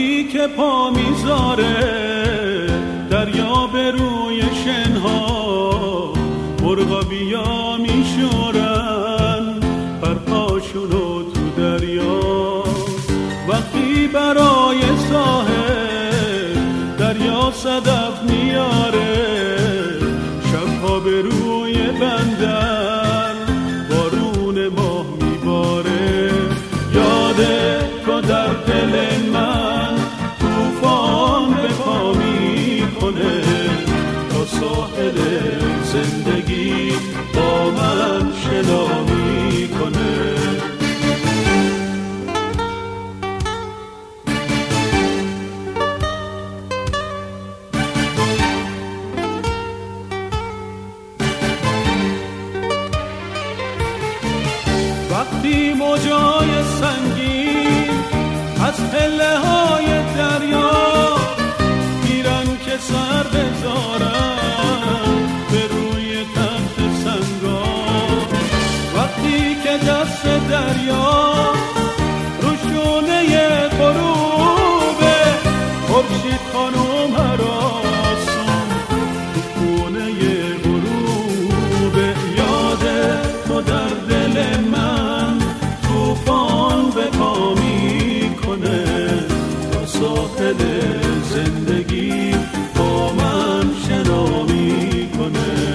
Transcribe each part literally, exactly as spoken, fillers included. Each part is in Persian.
وقتی که پا میذاره دریا به روی شنها، مرغا بیا میشورن پرپاشونو تو دریا. وقتی برای ساحل دریا صدف میاره، شبها به روی بندر بارون ماه میباره. یاده تو در دل من طوفان به پا میکنه، تا ساحل زندگی با من شنا میکنه. وقتی موجای سنگین از پله های دریا میرن که سر بذارن به روی تخت سنگا، وقتی که دست دریا رو شونه غروبه، خورشید خانم هراسون تو خونه غروبه. یاده تو در دل من طوفان به پا میکنه، تا ساحل زندگی با من شنا میکنه.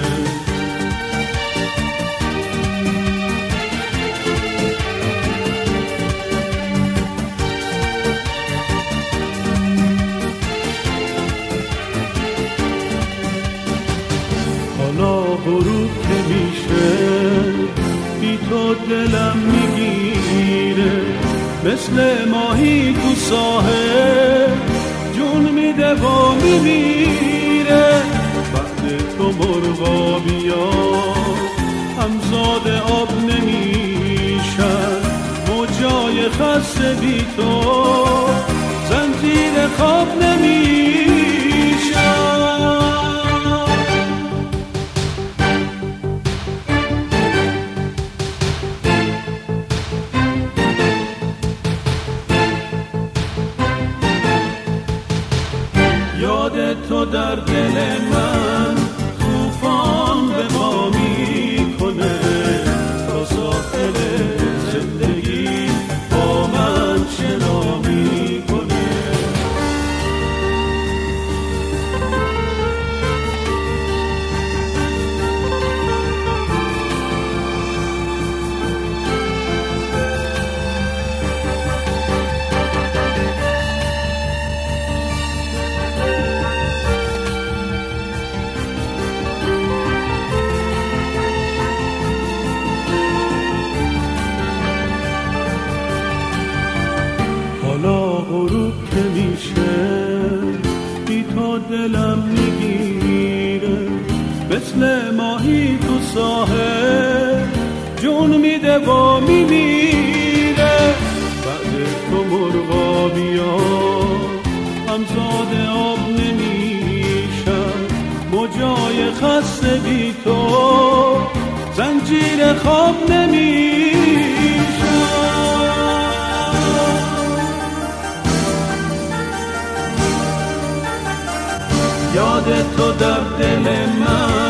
حالا غروب که میشه بی تو دلم میگیره، مثل ماهی تو ساحل جون میده و میمیره. بعد تو مرغا بیا همزاد آب نمیشن، موجای خسته بی تو زنجیر خواب نمیشن. یاد تو در دل من طوفان به پا میکنه، تا ساحل زندگی با من شنا میکنه. حالا غروب که میشه بی تو دلم میگیره، مثل ماهی تو ساحل جون میده و میمیره. بعد تو مرغا بیا همزاد آب نمیشن، موجای خسته بی تو زنجیر خواب نمیشن. یاد تو در دل من